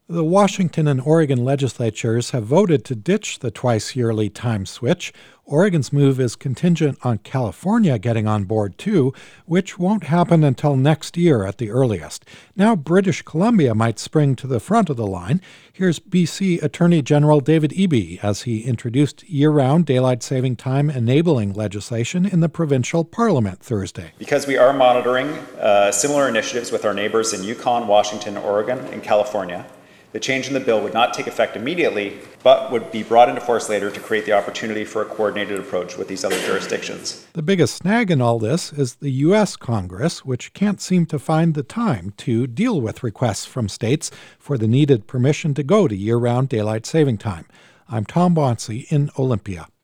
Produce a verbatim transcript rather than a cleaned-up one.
The Washington and Oregon legislatures have voted to ditch the twice-yearly time switch. Oregon's move is contingent on California getting on board, too, which won't happen until next year at the earliest. Now British Columbia might spring to the front of the line. Here's B C Attorney General David Eby as he introduced year-round daylight saving time enabling legislation in the provincial parliament Thursday. Because we are monitoring uh, similar initiatives with our neighbors in Yukon, Washington, Oregon, and California, the change in the bill would not take effect immediately, but would be brought into force later to create the opportunity for a coordinated approach with these other jurisdictions. The biggest snag in all this is the U S Congress, which can't seem to find the time to deal with requests from states for the needed permission to go to year-round daylight saving time. I'm Tom Bonsi in Olympia.